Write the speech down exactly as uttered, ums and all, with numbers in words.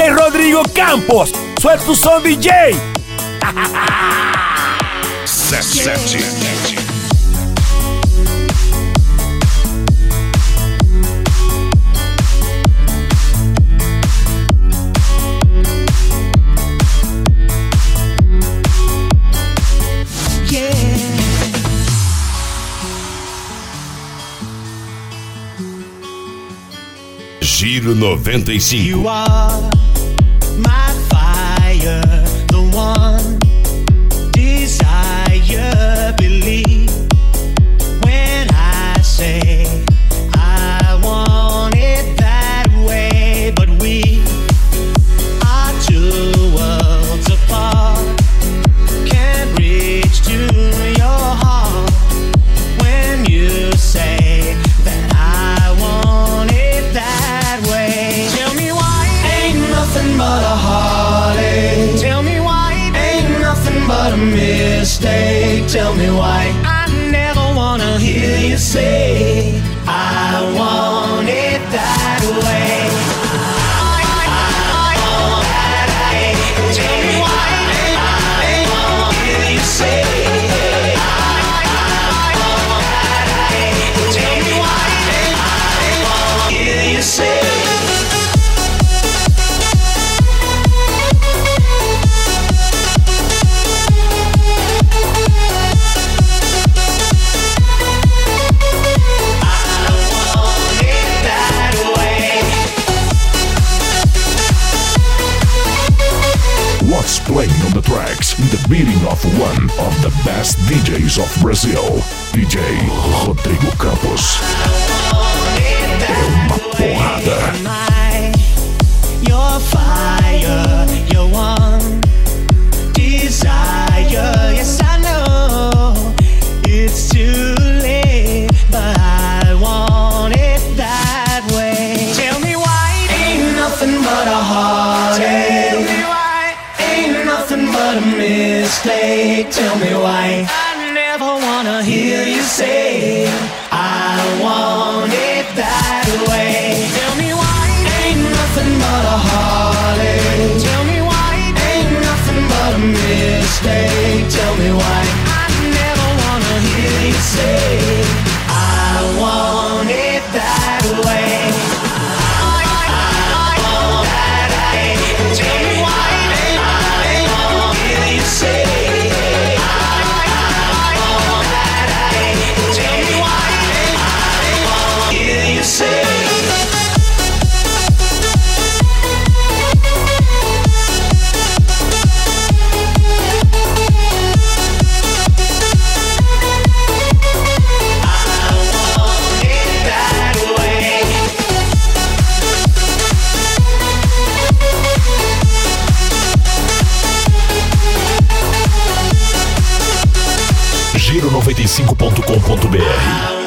J Rodrigo Campos. Suelta o som, D J. sete sete. Giro noventa e cinco. You are my fire, the one desire, believe when I say I want it that way, but we are two worlds apart, can't reach to your heart when you say that I want it that way. Tell me why ain't nothing but a heartache. Tell me why ain't nothing but a mistake. Tell me why I never wanna hear you say I want it that way. I, I, I want that way. Tell me why I ain't wanna hear you say I, I want that way. Tell me why I ain't wanna hear you say. What's playing on the tracks in the beating of one of the best D Js of Brazil, D J Rodrigo Campos. É uma porrada. Your fire, your one desire. Yes, I know it's too late, but I want it that way. Tell me why ain't nothing but a heartache. Tell me why ain't nothing but a mistake. Tell me why I never wanna hear you say I want it that way. Tell me why ain't nothing but a heartache. Tell me why ain't nothing but a mistake. Tell me why I never wanna hear you say I want it that way. I, I, I want that way. Tell me why I ain't wanna hear you say I, I want that way. Tell me why I ain't wanna hear you say. Giro noventa e cinco ponto com ponto br.